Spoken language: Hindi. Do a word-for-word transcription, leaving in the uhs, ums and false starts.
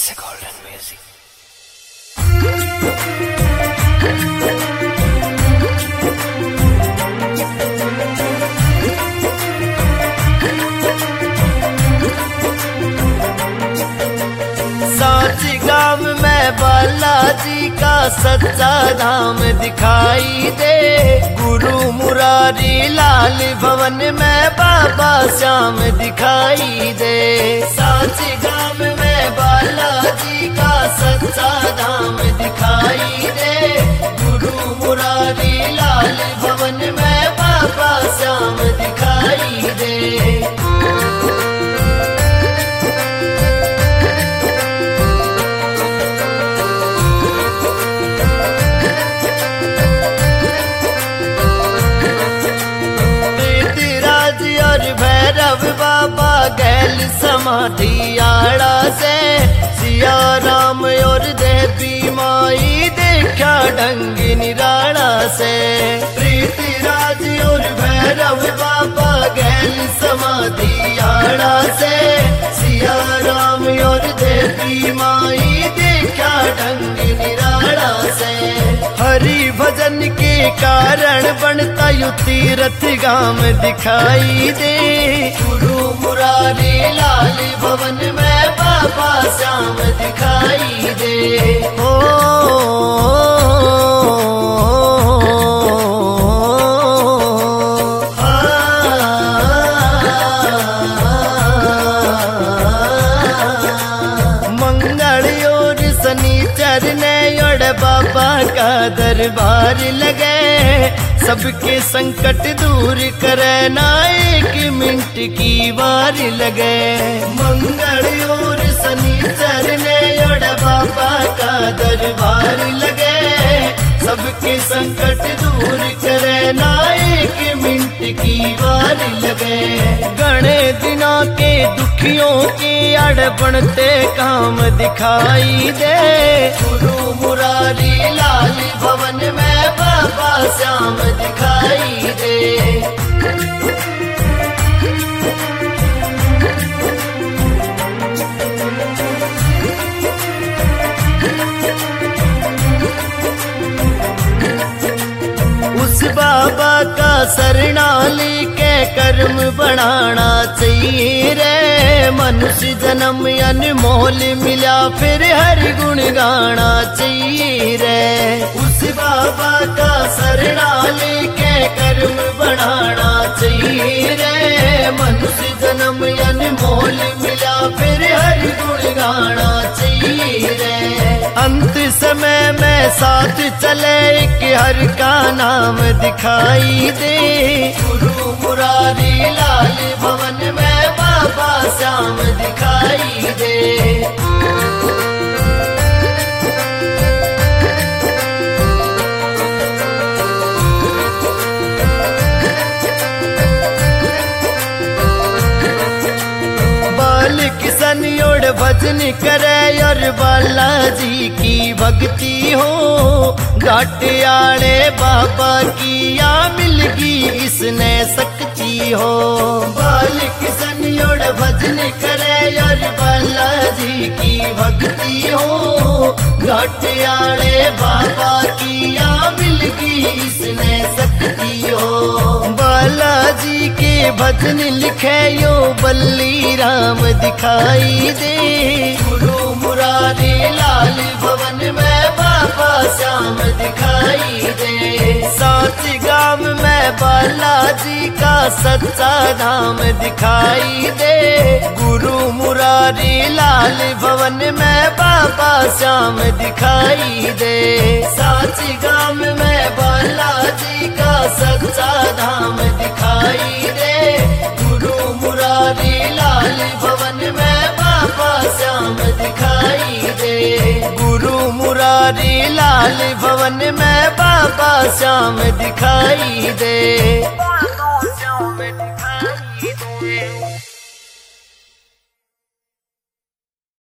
It's a golden music. साच गाँव में बालाजी का सच्चा धाम दिखाई दे। गुरु मुरारी लाल भवन में बाबा श्याम दिखाई दे। साच गाँव में बालाजी का सच्चा धाम दिखाई दे। गुरु मुरारी लाल भवन में बाबा श्याम दिखाई दे। भैरव बाबा गैल समाधि आड़ा से सिया राम और देवी माई देखा ढंग निराड़ा से। प्रीति राज और भैरव बाबा गैल समाधि आड़ा से सिया राम और देवी माई देखा ढंग निराड़ा से। हरि भजन के कारण बनता यु तीरथ गाम दिखाई दे। गुरु मुरारी लाल भवन में बाबा श्याम दिखाई दे। ओ, मंगल और शनिचर ने बाबा का दरबार लगे। सबके संकट दूर करे ना एक मिनट की बार लगे। मंगल और शनिचर ने बाबा का दरबार लगे। सबके संकट दूर करे ना एक मिनट की बार लगे। गणे दिना के दुखियों के अड़ बनते काम दिखाई दे। गुरु मुरारी लाल भवन में बाबा श्याम दिखाई दे। उस बाबा का शरणाली के कर्म बनाना चाहिए रे। मनुष्य जन्म अनमोल मिला फिर हर गुण गाना चाहिए रे। उस बाबा का शरणाली के कर्म बनाना चाहिए रे। मनुष्य जन्म अनमोल मिला फिर हर गुण गाना चाहिए रे। अंत समय में साथ चले एक हर का नाम दिखाई दे। गुरु मुरारी लाल भवन में बाबा श्याम दिखाई दे। किसन योड़ भजन करे और बालाजी की भक्ति हो। घाट आड़े बाबा की या मिलगी इसने शक्ति हो। बाल किसन योड़ भजन करे और बालाजी की भक्ति हो। घाट आड़े बाबा की या मिलगी इसने शक्ति हो। बालाजी के भजन लिखे यो बल्ली राम दिखाई दे। गुरु मुरारी लाल भवन में बाबा श्याम दिखाई दे। साच गाँव में बालाजी का सच्चा धाम दिखाई दे। गुरु मुरारी लाल भवन में बाबा श्याम दिखाई दे। साच गाँव में बालाजी का सच्चा धाम दिखाई दे। गुरु मुरारी लाल भवन में बाबा श्याम दिखाई दे। गुरु मुरारी लाल भवन में बाबा श्याम दिखाई दे।